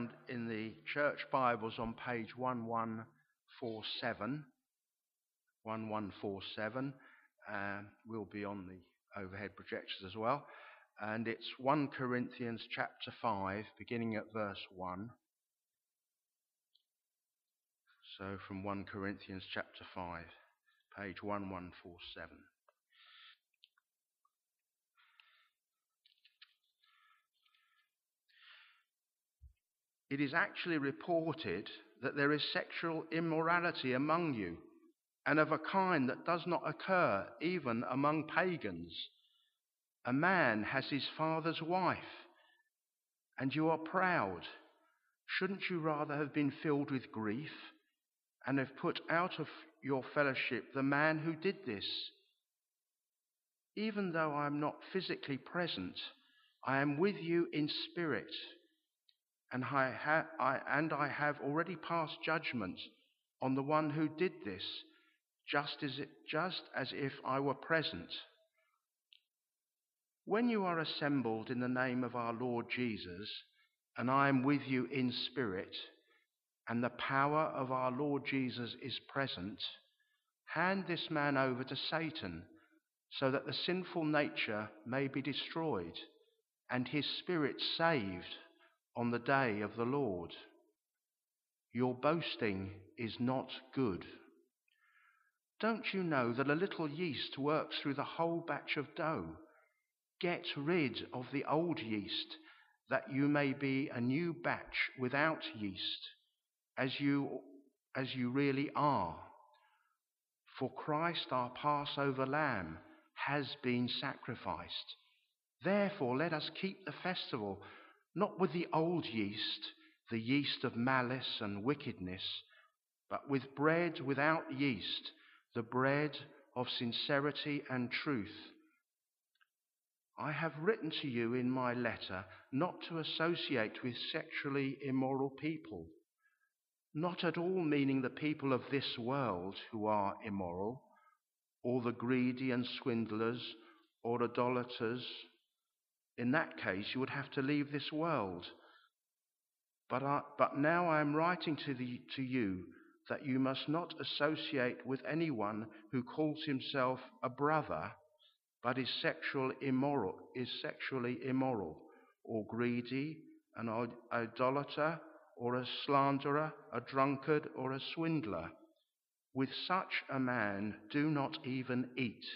found in the church Bibles on page 1147. 1147 will be on the overhead projectors as well. And it's 1 Corinthians chapter 5, beginning at verse 1. So from 1 Corinthians chapter 5, page 1147. It is actually reported that there is sexual immorality among you, and of a kind that does not occur even among pagans. A man has his father's wife, and you are proud. Shouldn't you rather have been filled with grief and have put out of your fellowship the man who did this? Even though I am not physically present, I am with you in spirit, and I have already passed judgment on the one who did this, just as if I were present. When you are assembled in the name of our Lord Jesus, and I am with you in spirit, and the power of our Lord Jesus is present, hand this man over to Satan, so that the sinful nature may be destroyed, and his spirit saved on the day of the Lord. Your boasting is not good. Don't you know that a little yeast works through the whole batch of dough? Get rid of the old yeast, that you may be a new batch without yeast, as you really are. For Christ, our Passover lamb, has been sacrificed. Therefore, let us keep the festival, not with the old yeast, the yeast of malice and wickedness, but with bread without yeast, the bread of sincerity and truth. I have written to you in my letter not to associate with sexually immoral people, not at all meaning the people of this world who are immoral, or the greedy and swindlers, or idolaters. In that case, you would have to leave this world. But now I am writing to you that you must not associate with anyone who calls himself a brother, but is sexually immoral, or greedy, an idolater, or a slanderer, a drunkard, or a swindler. With such a man, do not even eat.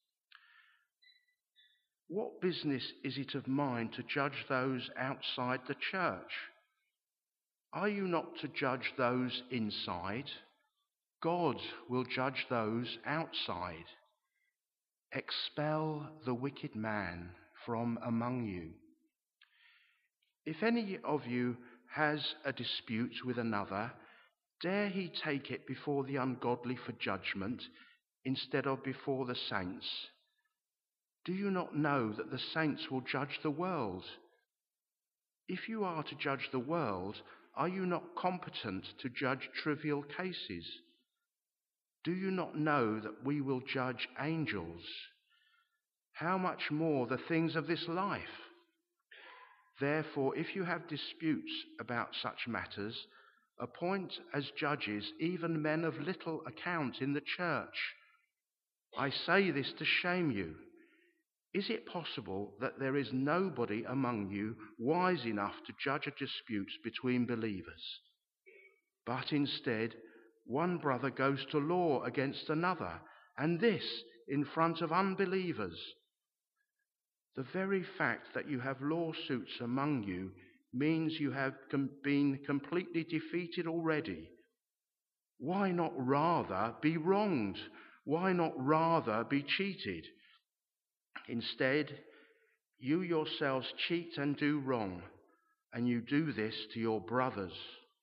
What business is it of mine to judge those outside the church? Are you not to judge those inside? God will judge those outside. Expel the wicked man from among you. If any of you has a dispute with another, dare he take it before the ungodly for judgment instead of before the saints? Do you not know that the saints will judge the world? If you are to judge the world, are you not competent to judge trivial cases? Do you not know that we will judge angels? How much more the things of this life? Therefore, if you have disputes about such matters, appoint as judges even men of little account in the church. I say this to shame you. Is it possible that there is nobody among you wise enough to judge a dispute between believers? But instead, one brother goes to law against another, and this in front of unbelievers. The very fact that you have lawsuits among you means you have been completely defeated already. Why not rather be wronged? Why not rather be cheated? Instead, you yourselves cheat and do wrong, and you do this to your brothers.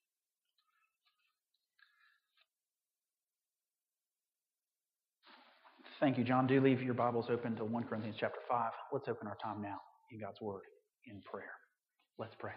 Thank you, John. Do leave your Bibles open to 1 Corinthians chapter 5. Let's open our time now in God's Word in prayer. Let's pray.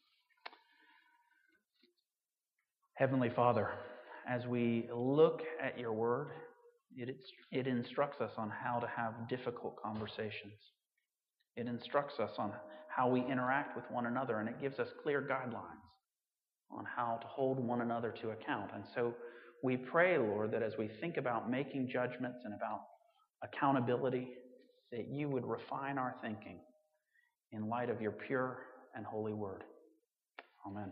Heavenly Father, as we look at your Word, it instructs us on how to have difficult conversations. It instructs us on how we interact with one another, and it gives us clear guidelines on how to hold one another to account. And so we pray, Lord, that as we think about making judgments and about accountability, that you would refine our thinking in light of your pure and holy word. Amen.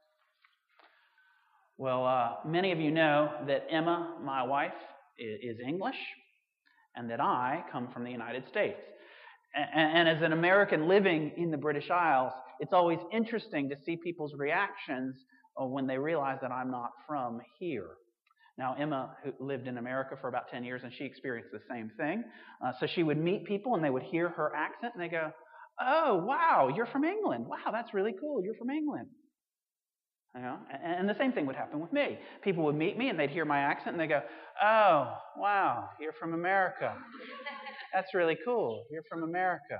Well, many of you know that Emma, my wife, is English, and that I come from the United States. And as an American living in the British Isles, it's always interesting to see people's reactions when they realize that I'm not from here. Now, Emma who lived in America for about 10 years, and she experienced the same thing. So she would meet people, and they would hear her accent, and they go, "Oh, wow, you're from England. Wow, that's really cool. You're from England." You know? And the same thing would happen with me. People would meet me, and they'd hear my accent, and they go, "Oh, wow, you're from America. That's really cool. You're from America."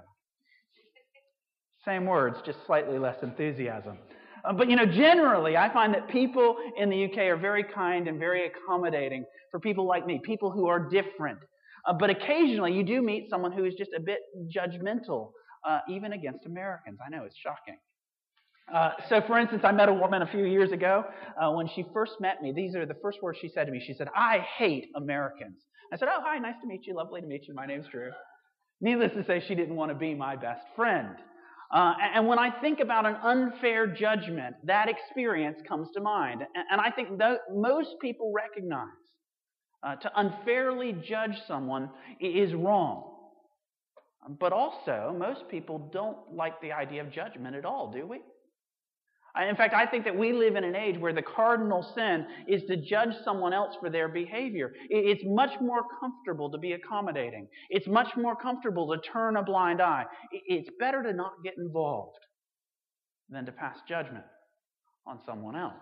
Same words, just slightly less enthusiasm. But generally, I find that people in the UK are very kind and very accommodating for people like me, people who are different. But occasionally, you do meet someone who is just a bit judgmental, even against Americans. I know, it's shocking. So, for instance, I met a woman a few years ago. When she first met me, these are the first words she said to me. She said, "I hate Americans." I said, "Oh, hi, nice to meet you. Lovely to meet you. My name's Drew." Needless to say, she didn't want to be my best friend. And when I think about an unfair judgment, that experience comes to mind. And I think most people recognize to unfairly judge someone is wrong. But also, most people don't like the idea of judgment at all, do we? In fact, I think that we live in an age where the cardinal sin is to judge someone else for their behavior. It's much more comfortable to be accommodating. It's much more comfortable to turn a blind eye. It's better to not get involved than to pass judgment on someone else.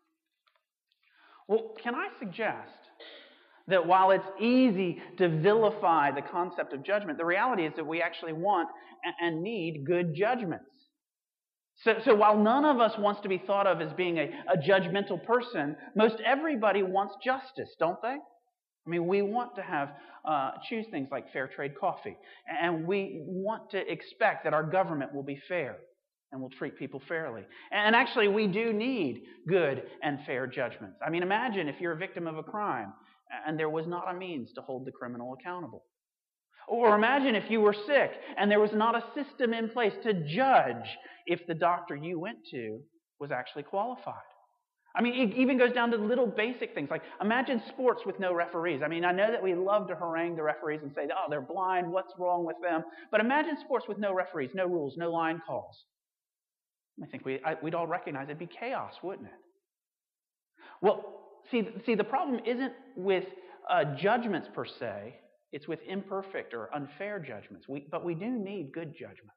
Well, can I suggest that while it's easy to vilify the concept of judgment, the reality is that we actually want and need good judgments. So while none of us wants to be thought of as being a judgmental person, most everybody wants justice, don't they? I mean, we want to choose things like fair trade coffee. And we want to expect that our government will be fair and will treat people fairly. And actually, we do need good and fair judgments. I mean, imagine if you're a victim of a crime and there was not a means to hold the criminal accountable. Or imagine if you were sick and there was not a system in place to judge if the doctor you went to was actually qualified. I mean, it even goes down to little basic things. Like, imagine sports with no referees. I mean, I know that we love to harangue the referees and say, "Oh, they're blind, what's wrong with them?" But imagine sports with no referees, no rules, no line calls. I think we'd all recognize it'd be chaos, wouldn't it? Well, see, the problem isn't with judgments per se. It's with imperfect or unfair judgments. But we do need good judgments.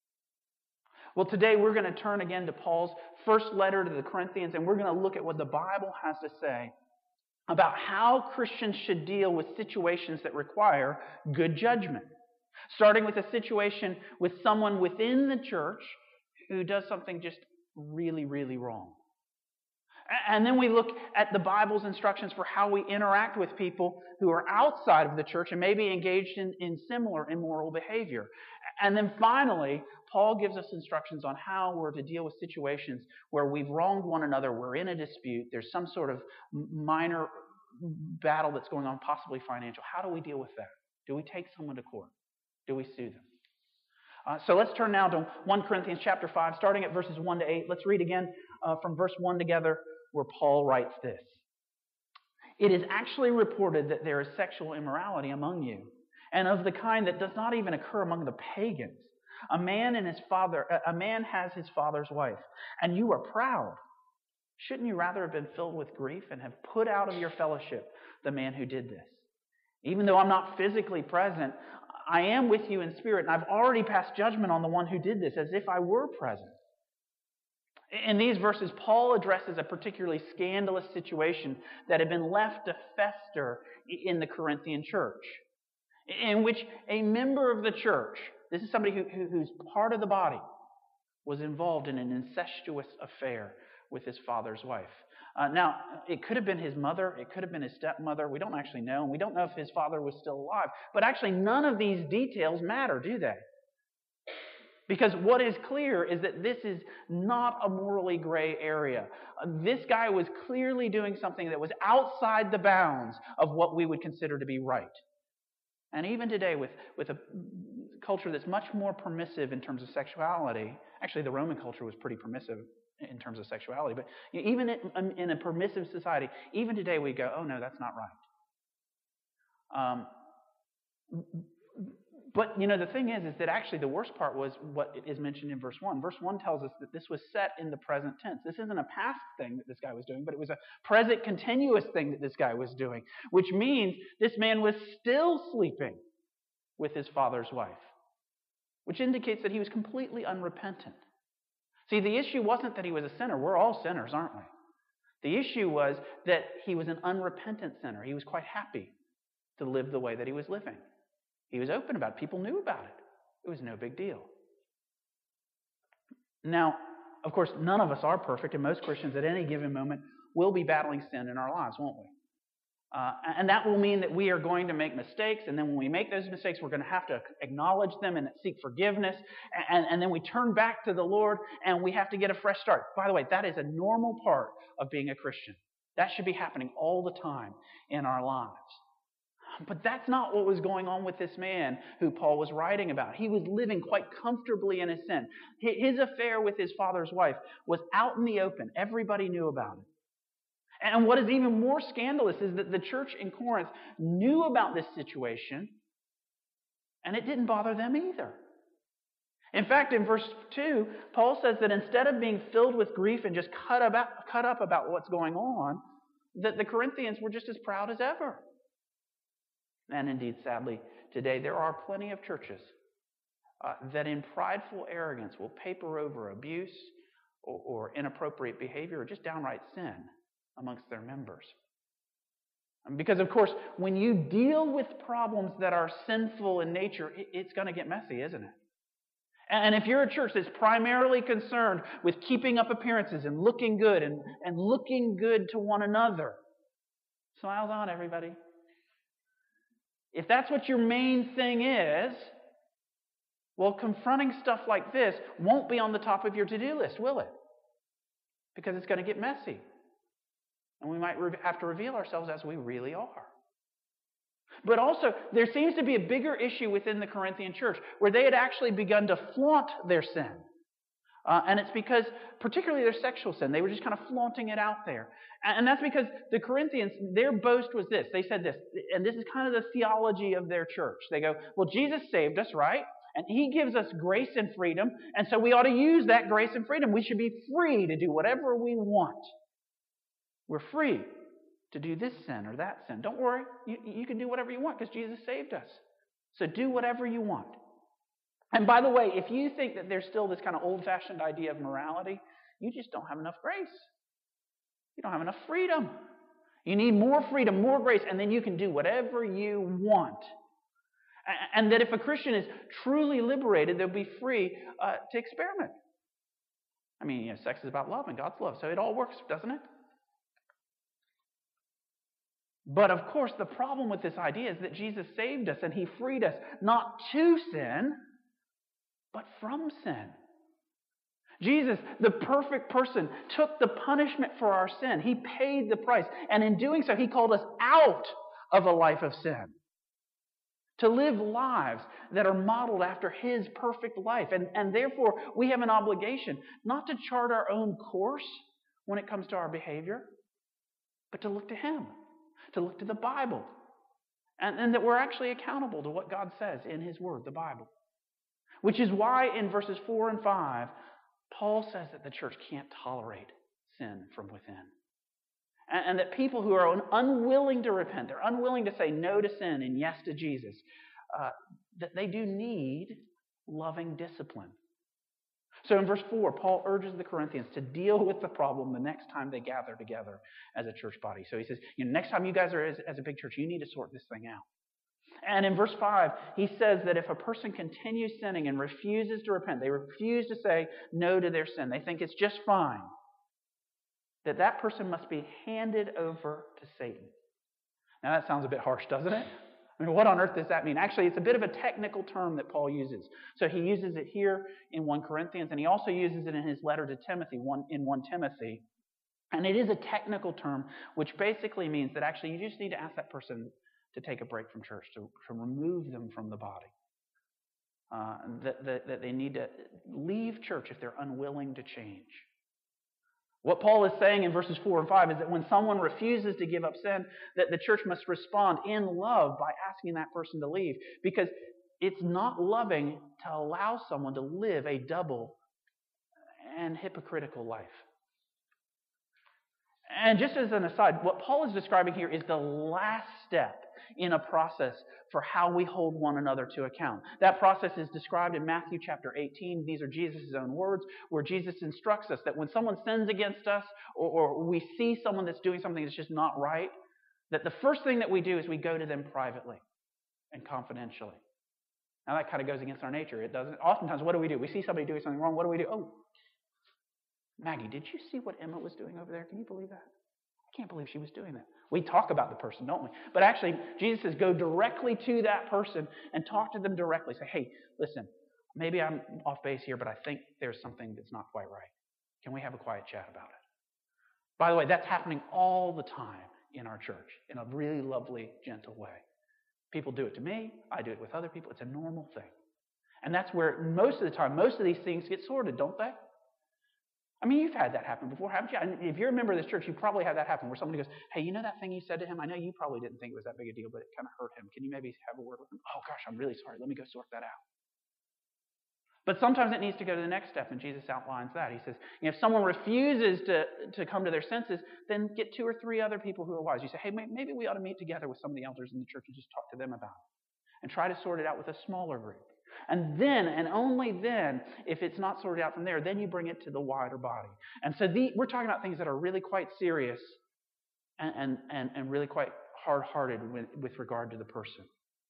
Well, today we're going to turn again to Paul's first letter to the Corinthians, and we're going to look at what the Bible has to say about how Christians should deal with situations that require good judgment. Starting with a situation with someone within the church who does something just really, really wrong. And then we look at the Bible's instructions for how we interact with people who are outside of the church and maybe engaged in similar immoral behavior. And then finally, Paul gives us instructions on how we're to deal with situations where we've wronged one another, we're in a dispute, there's some sort of minor battle that's going on, possibly financial. How do we deal with that? Do we take someone to court? Do we sue them? So let's turn now to 1 Corinthians chapter 5, starting at verses 1 to 8. Let's read again from verse 1 together, where Paul writes this. "It is actually reported that there is sexual immorality among you, and of the kind that does not even occur among the pagans. A man has his father's wife, and you are proud. Shouldn't you rather have been filled with grief and have put out of your fellowship the man who did this? Even though I'm not physically present, I am with you in spirit, and I've already passed judgment on the one who did this, as if I were present." In these verses, Paul addresses a particularly scandalous situation that had been left to fester in the Corinthian church, in which a member of the church, this is somebody who's part of the body, was involved in an incestuous affair with his father's wife. Now, it could have been his mother, it could have been his stepmother, we don't actually know, and we don't know if his father was still alive. But actually, none of these details matter, do they? Because what is clear is that this is not a morally gray area. This guy was clearly doing something that was outside the bounds of what we would consider to be right. And even today, with a culture that's much more permissive in terms of sexuality, actually the Roman culture was pretty permissive in terms of sexuality, but even in a permissive society, even today we go, oh no, that's not right. But the thing is that actually the worst part was what is mentioned in verse 1. Verse 1 tells us that this was set in the present tense. This isn't a past thing that this guy was doing, but it was a present continuous thing that this guy was doing, which means this man was still sleeping with his father's wife, which indicates that he was completely unrepentant. See, the issue wasn't that he was a sinner. We're all sinners, aren't we? The issue was that he was an unrepentant sinner. He was quite happy to live the way that he was living. He was open about it. People knew about it. It was no big deal. Now, of course, none of us are perfect, and most Christians at any given moment will be battling sin in our lives, won't we? And that will mean that we are going to make mistakes, and then when we make those mistakes, we're going to have to acknowledge them and seek forgiveness, and then we turn back to the Lord, and we have to get a fresh start. By the way, that is a normal part of being a Christian. That should be happening all the time in our lives. But that's not what was going on with this man who Paul was writing about. He was living quite comfortably in his sin. His affair with his father's wife was out in the open. Everybody knew about it. And what is even more scandalous is that the church in Corinth knew about this situation, and it didn't bother them either. In fact, in verse 2, Paul says that instead of being filled with grief and just cut up about what's going on, that the Corinthians were just as proud as ever. And indeed, sadly, today there are plenty of churches that in prideful arrogance will paper over abuse or inappropriate behavior or just downright sin amongst their members. Because, of course, when you deal with problems that are sinful in nature, it's going to get messy, isn't it? And if you're a church that's primarily concerned with keeping up appearances and looking good and looking good to one another, smiles on, everybody. If that's what your main thing is, well, confronting stuff like this won't be on the top of your to-do list, will it? Because it's going to get messy. And we might have to reveal ourselves as we really are. But also, there seems to be a bigger issue within the Corinthian church where they had actually begun to flaunt their sin. And it's because, particularly their sexual sin, they were just kind of flaunting it out there. And that's because the Corinthians, their boast was this. They said this, and this is kind of the theology of their church. They go, well, Jesus saved us, right? And He gives us grace and freedom, and so we ought to use that grace and freedom. We should be free to do whatever we want. We're free to do this sin or that sin. Don't worry, you can do whatever you want because Jesus saved us. So do whatever you want. And by the way, if you think that there's still this kind of old-fashioned idea of morality, you just don't have enough grace. You don't have enough freedom. You need more freedom, more grace, and then you can do whatever you want. And that if a Christian is truly liberated, they'll be free to experiment. I mean, sex is about love and God's love, so it all works, doesn't it? But of course, the problem with this idea is that Jesus saved us and He freed us not to sin, but from sin. Jesus, the perfect person, took the punishment for our sin. He paid the price. And in doing so, He called us out of a life of sin to live lives that are modeled after His perfect life. And therefore, we have an obligation not to chart our own course when it comes to our behavior, but to look to Him, to look to the Bible, and that we're actually accountable to what God says in His Word, the Bible. Which is why in verses 4 and 5, Paul says that the church can't tolerate sin from within. And that people who are unwilling to repent, they're unwilling to say no to sin and yes to Jesus, that they do need loving discipline. So in verse 4, Paul urges the Corinthians to deal with the problem the next time they gather together as a church body. So he says, next time you guys are as a big church, you need to sort this thing out. And in verse 5, he says that if a person continues sinning and refuses to repent, they refuse to say no to their sin, they think it's just fine, that person must be handed over to Satan. Now that sounds a bit harsh, doesn't it? I mean, what on earth does that mean? Actually, it's a bit of a technical term that Paul uses. So he uses it here in 1 Corinthians, and he also uses it in his letter to Timothy, in 1 Timothy. And it is a technical term, which basically means that actually you just need to ask that person to take a break from church, to remove them from the body. That they need to leave church if they're unwilling to change. What Paul is saying in verses 4 and 5 is that when someone refuses to give up sin, that the church must respond in love by asking that person to leave. Because it's not loving to allow someone to live a double and hypocritical life. And just as an aside, what Paul is describing here is the last step in a process for how we hold one another to account. That process is described in Matthew chapter 18. These are Jesus' own words, where Jesus instructs us that when someone sins against us, or we see someone that's doing something that's just not right, that the first thing that we do is we go to them privately and confidentially. Now that kind of goes against our nature. It doesn't. Oftentimes, what do? We see somebody doing something wrong. What do? Oh, Maggie, did you see what Emma was doing over there? Can you believe that? I can't believe she was doing that. We talk about the person, don't we? But actually, Jesus says, go directly to that person and talk to them directly. Say, hey, listen, maybe I'm off base here, but I think there's something that's not quite right. Can we have a quiet chat about it? By the way, that's happening all the time in our church in a really lovely, gentle way. People do it to me. I do it with other people. It's a normal thing. And that's where most of the time, most of these things get sorted, don't they? I mean, you've had that happen before, haven't you? And if you're a member of this church, you probably had that happen where somebody goes, hey, you know that thing you said to him? I know you probably didn't think it was that big a deal, but it kind of hurt him. Can you maybe have a word with him? Oh, gosh, I'm really sorry. Let me go sort that out. But sometimes it needs to go to the next step, and Jesus outlines that. He says, if someone refuses to come to their senses, then get 2 or 3 other people who are wise. You say, hey, maybe we ought to meet together with some of the elders in the church and just talk to them about it. And try to sort it out with a smaller group. And then, and only then, if it's not sorted out from there, then you bring it to the wider body. And so we're talking about things that are really quite serious and really quite hard-hearted with regard to the person.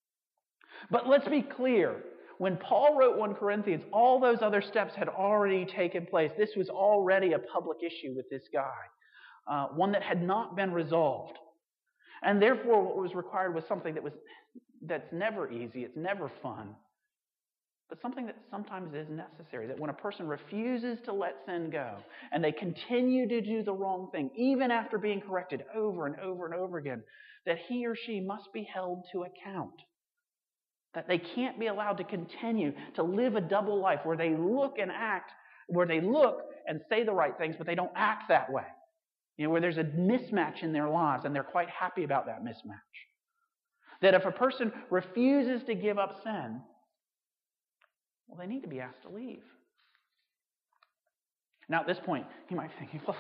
But let's be clear. When Paul wrote 1 Corinthians, all those other steps had already taken place. This was already a public issue with this guy, one that had not been resolved. And therefore, what was required was something that's never easy, it's never fun, but something that sometimes is necessary. That when a person refuses to let sin go, and they continue to do the wrong thing, even after being corrected over and over and over again, that he or she must be held to account. That they can't be allowed to continue to live a double life where they look and say the right things, but they don't act that way. Where there's a mismatch in their lives, and they're quite happy about that mismatch. That if a person refuses to give up sin, well, they need to be asked to leave. Now, at this point, you might be thinking, well,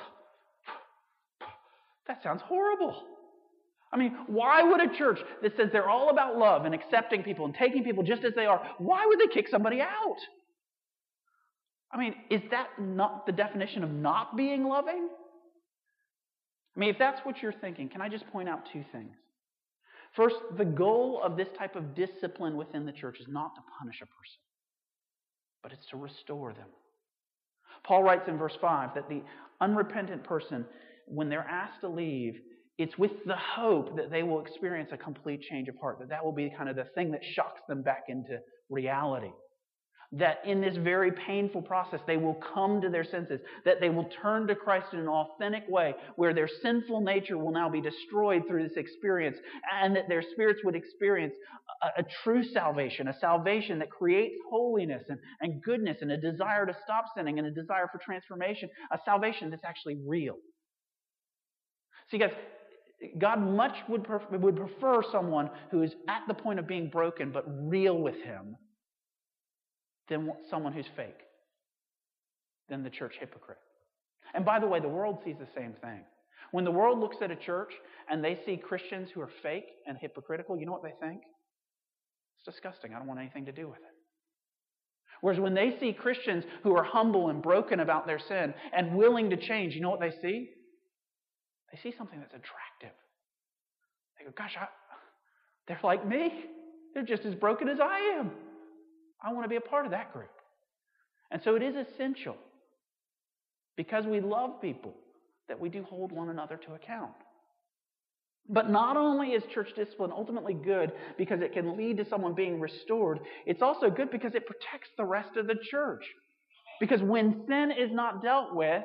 that sounds horrible. I mean, why would a church that says they're all about love and accepting people and taking people just as they are, why would they kick somebody out? I mean, is that not the definition of not being loving? I mean, if that's what you're thinking, can I just point out 2 things? First, the goal of this type of discipline within the church is not to punish a person, but it's to restore them. Paul writes in verse 5 that the unrepentant person, when they're asked to leave, it's with the hope that they will experience a complete change of heart, that will be kind of the thing that shocks them back into reality. That in this very painful process, they will come to their senses, that they will turn to Christ in an authentic way, where their sinful nature will now be destroyed through this experience, and that their spirits would experience a true salvation, a salvation that creates holiness and goodness and a desire to stop sinning and a desire for transformation, a salvation that's actually real. See, guys, God much would prefer someone who is at the point of being broken but real with Him than someone who's fake, than the church hypocrite. And by the way, the world sees the same thing. When the world looks at a church and they see Christians who are fake and hypocritical, you know what they think? It's disgusting. I don't want anything to do with it. Whereas when they see Christians who are humble and broken about their sin and willing to change, you know what they see? They see something that's attractive. They go, gosh, they're like me. They're just as broken as I am. I want to be a part of that group. And so it is essential, because we love people, that we do hold one another to account. But not only is church discipline ultimately good because it can lead to someone being restored, it's also good because it protects the rest of the church. Because when sin is not dealt with,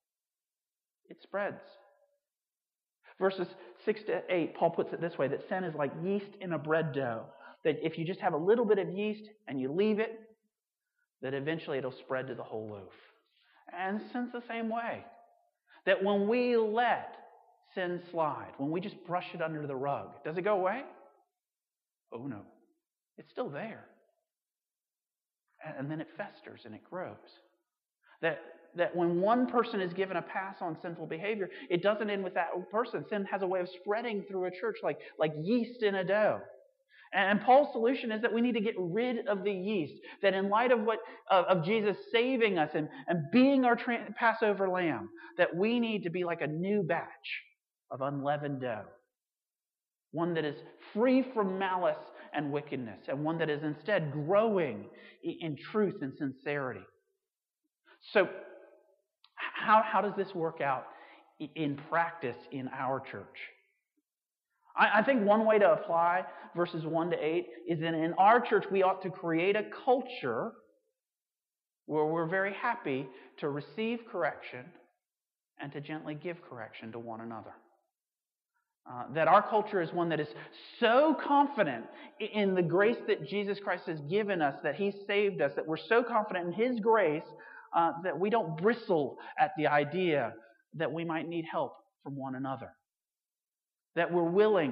it spreads. Verses 6 to 8, Paul puts it this way, that sin is like yeast in a bread dough. That if you just have a little bit of yeast and you leave it, that eventually it'll spread to the whole loaf. And sin's the same way. That when we let sin slide, when we just brush it under the rug, does it go away? Oh no. It's still there. And then it festers and it grows. That when one person is given a pass on sinful behavior, it doesn't end with that person. Sin has a way of spreading through a church like yeast in a dough. And Paul's solution is that we need to get rid of the yeast. That in light of Jesus saving us and being our Passover lamb, that we need to be like a new batch of unleavened dough. One that is free from malice and wickedness, and one that is instead growing in truth and sincerity. So, how does this work out in practice in our church? I think one way to apply verses 1 to 8 is that in our church we ought to create a culture where we're very happy to receive correction and to gently give correction to one another. That our culture is one that is so confident in the grace that Jesus Christ has given us, that He saved us, that we're so confident in His grace that we don't bristle at the idea that we might need help from one another. That we're willing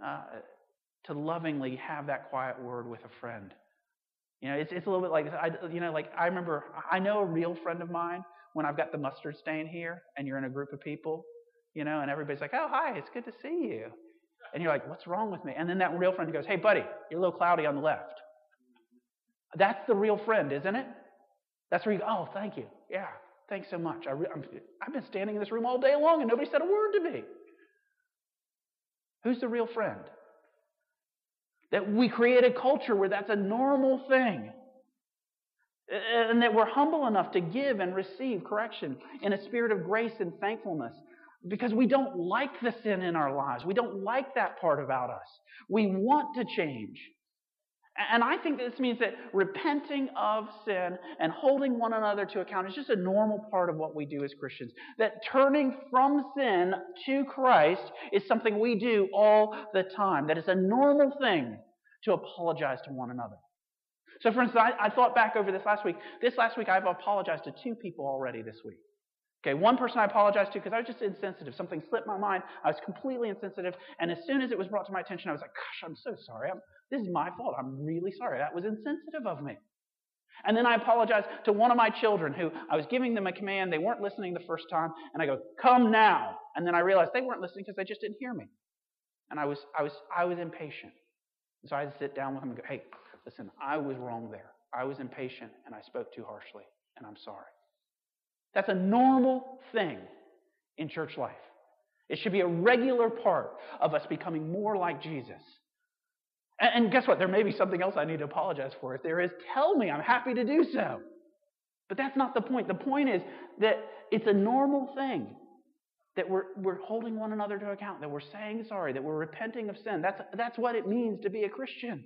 to lovingly have that quiet word with a friend. It's a little bit like this. I remember, I know a real friend of mine when I've got the mustard stain here and you're in a group of people, and everybody's like, oh, hi, it's good to see you. And you're like, what's wrong with me? And then that real friend goes, hey, buddy, you're a little cloudy on the left. That's the real friend, isn't it? That's where you go, oh, thank you. Yeah, thanks so much. I've been standing in this room all day long and nobody said a word to me. Who's the real friend? That we create a culture where that's a normal thing. And that we're humble enough to give and receive correction in a spirit of grace and thankfulness. Because we don't like the sin in our lives. We don't like that part about us. We want to change. And I think this means that repenting of sin and holding one another to account is just a normal part of what we do as Christians. That turning from sin to Christ is something we do all the time. That it's a normal thing to apologize to one another. So for instance, I thought back over this last week. This last week I've apologized to 2 people already this week. Okay, one person I apologized to because I was just insensitive. Something slipped my mind. I was completely insensitive. And as soon as it was brought to my attention, I was like, gosh, I'm so sorry. This is my fault. I'm really sorry. That was insensitive of me. And then I apologized to one of my children who I was giving them a command. They weren't listening the first time. And I go, come now. And then I realized they weren't listening because they just didn't hear me. And I was impatient. So I had to sit down with them and go, hey, listen, I was wrong there. I was impatient and I spoke too harshly. And I'm sorry. That's a normal thing in church life. It should be a regular part of us becoming more like Jesus. And guess what? There may be something else I need to apologize for. If there is, tell me. I'm happy to do so. But that's not the point. The point is that it's a normal thing that we're holding one another to account, that we're saying sorry, that we're repenting of sin. That's what it means to be a Christian.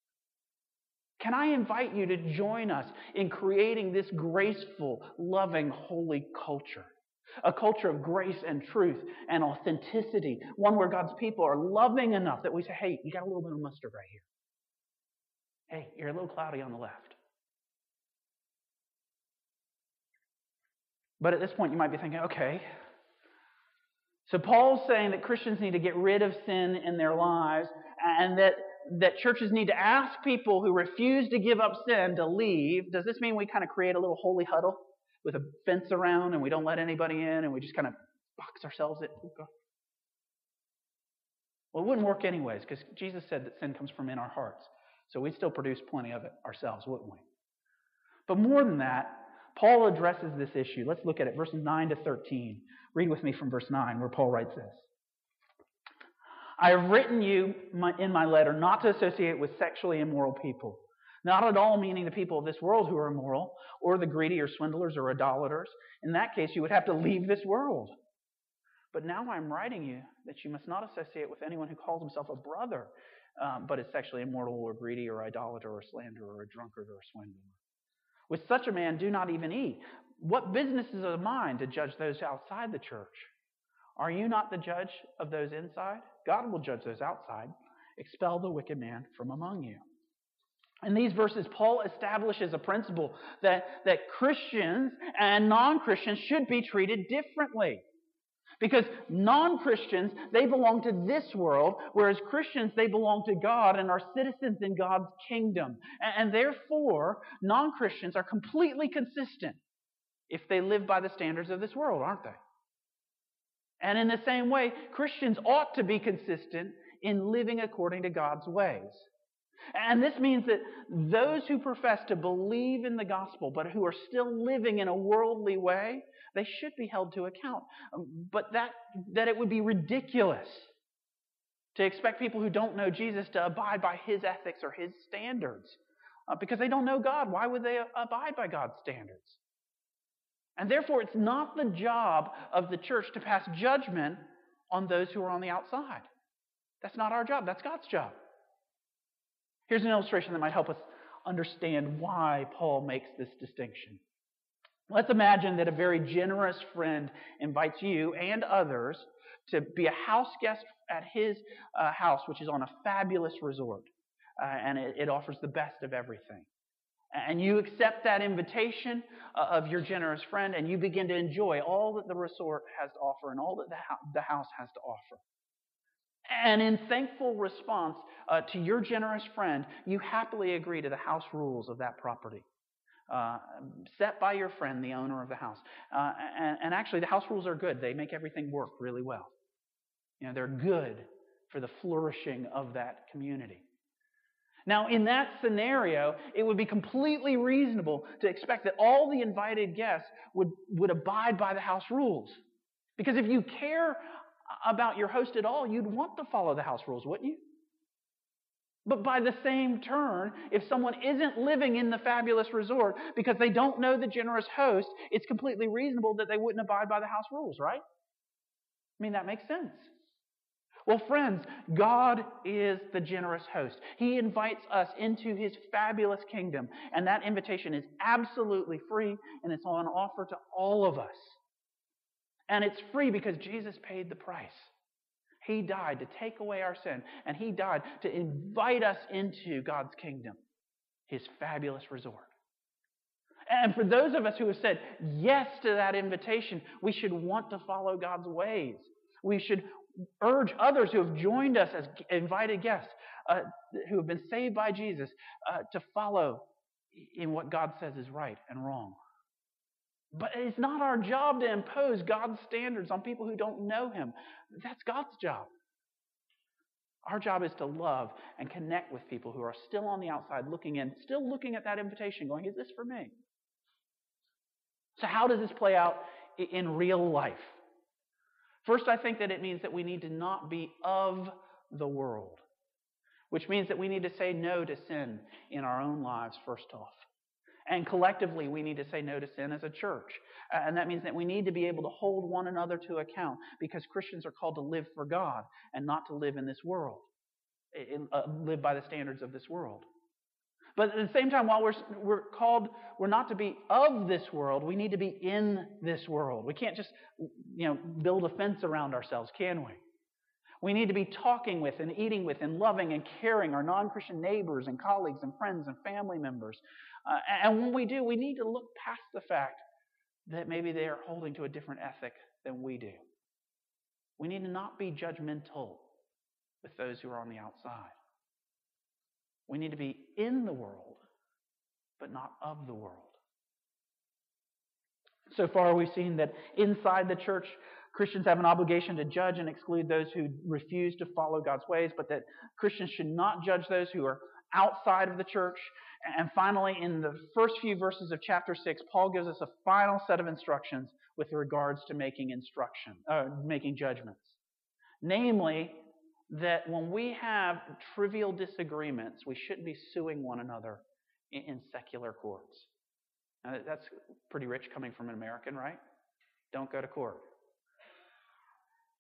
Can I invite you to join us in creating this graceful, loving, holy culture? A culture of grace and truth and authenticity. One where God's people are loving enough that we say, hey, you got a little bit of mustard right here. Hey, you're a little cloudy on the left. But at this point, you might be thinking, okay, so Paul's saying that Christians need to get rid of sin in their lives and that churches need to ask people who refuse to give up sin to leave. Does this mean we kind of create a little holy huddle with a fence around and we don't let anybody in and we just kind of box ourselves in? Well, it wouldn't work anyways because Jesus said that sin comes from in our hearts. So we'd still produce plenty of it ourselves, wouldn't we? But more than that, Paul addresses this issue. Let's look at it, verses 9 to 13. Read with me from verse 9 where Paul writes this. I have written you in my letter not to associate with sexually immoral people. Not at all meaning the people of this world who are immoral, or the greedy or swindlers or idolaters. In that case, you would have to leave this world. But now I'm writing you that you must not associate with anyone who calls himself a brother, but is sexually immoral or greedy or idolater or slanderer or a drunkard or a swindler. With such a man, do not even eat. What business is it mine to judge those outside the church? Are you not the judge of those inside? God will judge those outside. Expel the wicked man from among you. In these verses, Paul establishes a principle that Christians and non-Christians should be treated differently. Because non-Christians, they belong to this world, whereas Christians, they belong to God and are citizens in God's kingdom. And therefore, non-Christians are completely consistent if they live by the standards of this world, aren't they? And in the same way, Christians ought to be consistent in living according to God's ways. And this means that those who profess to believe in the gospel, but who are still living in a worldly way, they should be held to account. But that it would be ridiculous to expect people who don't know Jesus to abide by his ethics or his standards. Because they don't know God. Why would they abide by God's standards? And therefore, it's not the job of the church to pass judgment on those who are on the outside. That's not our job. That's God's job. Here's an illustration that might help us understand why Paul makes this distinction. Let's imagine that a very generous friend invites you and others to be a house guest at his house, which is on a fabulous resort. And it offers the best of everything. And you accept that invitation of your generous friend, and you begin to enjoy all that the resort has to offer and all that the house has to offer. And in thankful response to your generous friend, you happily agree to the house rules of that property, set by your friend, the owner of the house. And actually, the house rules are good. They make everything work really well. You know, they're good for the flourishing of that community. Now, in that scenario, it would be completely reasonable to expect that all the invited guests would abide by the house rules. Because if you care about your host at all, you'd want to follow the house rules, wouldn't you? But by the same turn, if someone isn't living in the fabulous resort because they don't know the generous host, it's completely reasonable that they wouldn't abide by the house rules, right? I mean, that makes sense. Well, friends, God is the generous host. He invites us into his fabulous kingdom, and that invitation is absolutely free, and it's on offer to all of us. And it's free because Jesus paid the price. He died to take away our sin, and he died to invite us into God's kingdom, his fabulous resort. And for those of us who have said yes to that invitation, we should want to follow God's ways. We should urge others who have joined us as invited guests, who have been saved by Jesus, to follow in what God says is right and wrong. But it's not our job to impose God's standards on people who don't know him. That's God's job. Our job is to love and connect with people who are still on the outside looking in, still looking at that invitation going, is this for me? So how does this play out in real life? First, I think that it means that we need to not be of the world, which means that we need to say no to sin in our own lives first off. And collectively, we need to say no to sin as a church. And that means that we need to be able to hold one another to account because Christians are called to live for God and not to live in this world, live by the standards of this world. But at the same time, while we're not to be of this world, we need to be in this world. We can't just, build a fence around ourselves, can we? We need to be talking with and eating with and loving and caring our non-Christian neighbors and colleagues and friends and family members. And when we do, we need to look past the fact that maybe they are holding to a different ethic than we do. We need to not be judgmental with those who are on the outside. We need to be in the world, but not of the world. So far, we've seen that inside the church, Christians have an obligation to judge and exclude those who refuse to follow God's ways, but that Christians should not judge those who are outside of the church. And finally, in the first few verses of chapter 6, Paul gives us a final set of instructions with regards to making judgments. Namely, that when we have trivial disagreements, we shouldn't be suing one another in secular courts. Now, that's pretty rich coming from an American, right? Don't go to court.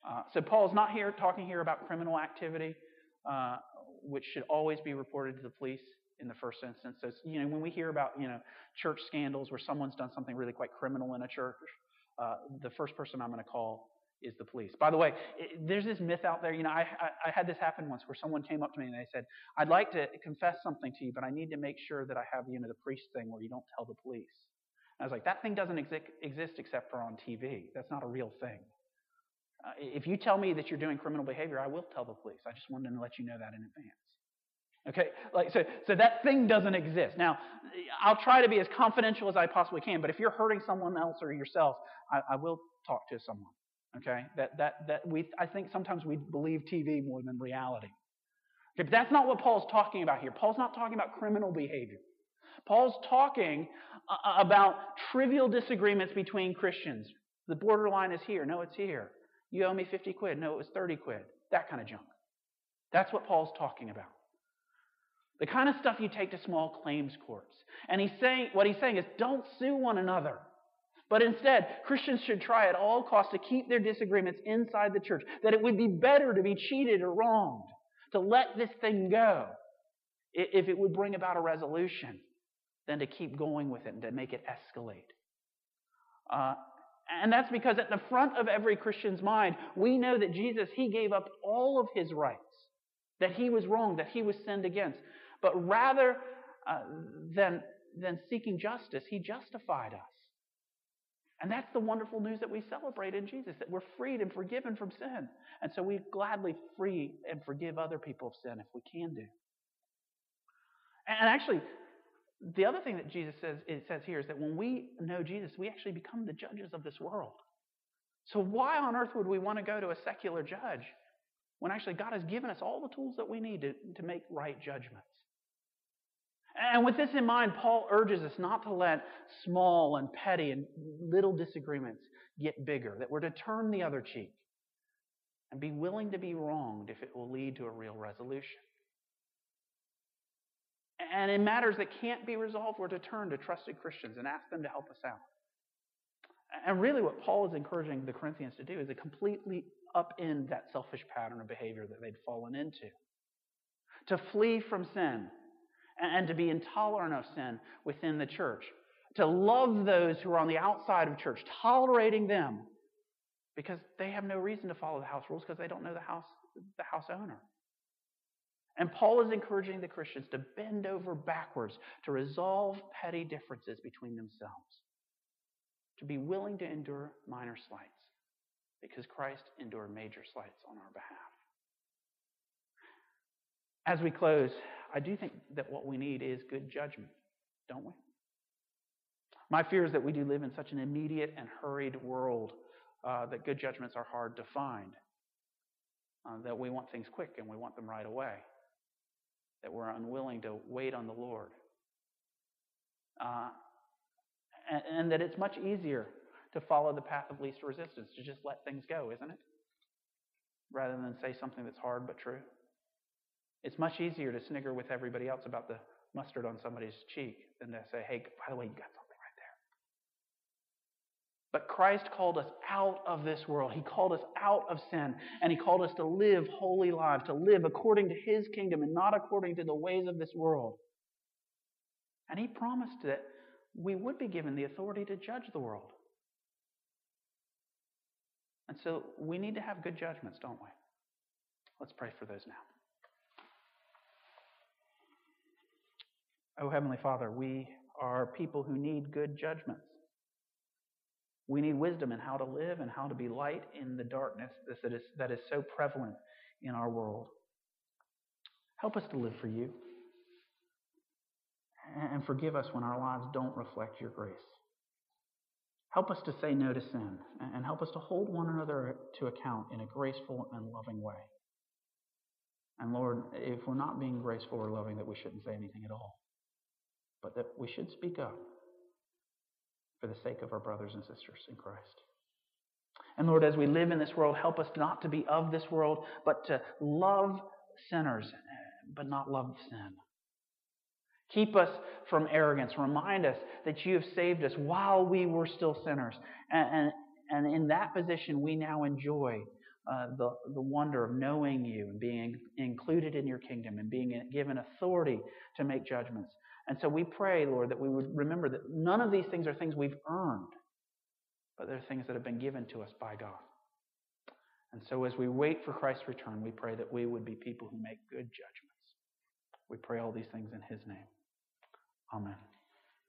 So Paul's not talking here about criminal activity, which should always be reported to the police in the first instance. So, when we hear about, church scandals where someone's done something really quite criminal in a church, the first person I'm going to call is the police. By the way, there's this myth out there. I had this happen once where someone came up to me and they said, "I'd like to confess something to you, but I need to make sure that I have, the priest thing where you don't tell the police." And I was like, that thing doesn't exist except for on TV. That's not a real thing. If you tell me that you're doing criminal behavior, I will tell the police. I just wanted to let you know that in advance. Okay, so that thing doesn't exist. Now, I'll try to be as confidential as I possibly can, but if you're hurting someone else or yourself, I will talk to someone. Okay, I think sometimes we believe TV more than reality. Okay, but that's not what Paul's talking about here. Paul's not talking about criminal behavior. Paul's talking about trivial disagreements between Christians. The borderline is here. No, it's here. You owe me 50 quid. No, it was 30 quid. That kind of junk. That's what Paul's talking about. The kind of stuff you take to small claims courts. And what he's saying is, don't sue one another. But instead, Christians should try at all costs to keep their disagreements inside the church. That it would be better to be cheated or wronged, to let this thing go, if it would bring about a resolution, than to keep going with it and to make it escalate. And that's because at the front of every Christian's mind, we know that Jesus, he gave up all of his rights, that he was wrong, that he was sinned against. But rather than seeking justice, he justified us. And that's the wonderful news that we celebrate in Jesus, that we're freed and forgiven from sin. And so we gladly free and forgive other people of sin if we can do. And actually, the other thing that it says here is that when we know Jesus, we actually become the judges of this world. So why on earth would we want to go to a secular judge when actually God has given us all the tools that we need to make right judgments? And with this in mind, Paul urges us not to let small and petty and little disagreements get bigger, that we're to turn the other cheek and be willing to be wronged if it will lead to a real resolution. And in matters that can't be resolved, we're to turn to trusted Christians and ask them to help us out. And really what Paul is encouraging the Corinthians to do is to completely upend that selfish pattern of behavior that they'd fallen into. To flee from sin and to be intolerant of sin within the church. To love those who are on the outside of church, tolerating them because they have no reason to follow the house rules because they don't know the house owner. And Paul is encouraging the Christians to bend over backwards to resolve petty differences between themselves. To be willing to endure minor slights because Christ endured major slights on our behalf. As we close, I do think that what we need is good judgment, don't we? My fear is that we do live in such an immediate and hurried world that good judgments are hard to find. That we want things quick and we want them right away. That we're unwilling to wait on the Lord. And that it's much easier to follow the path of least resistance, to just let things go, isn't it? Rather than say something that's hard but true. It's much easier to snigger with everybody else about the mustard on somebody's cheek than to say, hey, by the way, you got something right there. But Christ called us out of this world. He called us out of sin, and He called us to live holy lives, to live according to His kingdom and not according to the ways of this world. And He promised that we would be given the authority to judge the world. And so we need to have good judgments, don't we? Let's pray for those now. Oh, Heavenly Father, we are people who need good judgments. We need wisdom in how to live and how to be light in the darkness that is so prevalent in our world. Help us to live for You. And forgive us when our lives don't reflect Your grace. Help us to say no to sin, and help us to hold one another to account in a graceful and loving way. And Lord, if we're not being graceful or loving, that we shouldn't say anything at all. But that we should speak up for the sake of our brothers and sisters in Christ. And Lord, as we live in this world, help us not to be of this world, but to love sinners, but not love sin. Keep us from arrogance. Remind us that You have saved us while we were still sinners. And in that position, we now enjoy the wonder of knowing you and being included in your kingdom and being given authority to make judgments. And so we pray, Lord, that we would remember that none of these things are things we've earned, but they're things that have been given to us by God. And so as we wait for Christ's return, we pray that we would be people who make good judgments. We pray all these things in his name. Amen.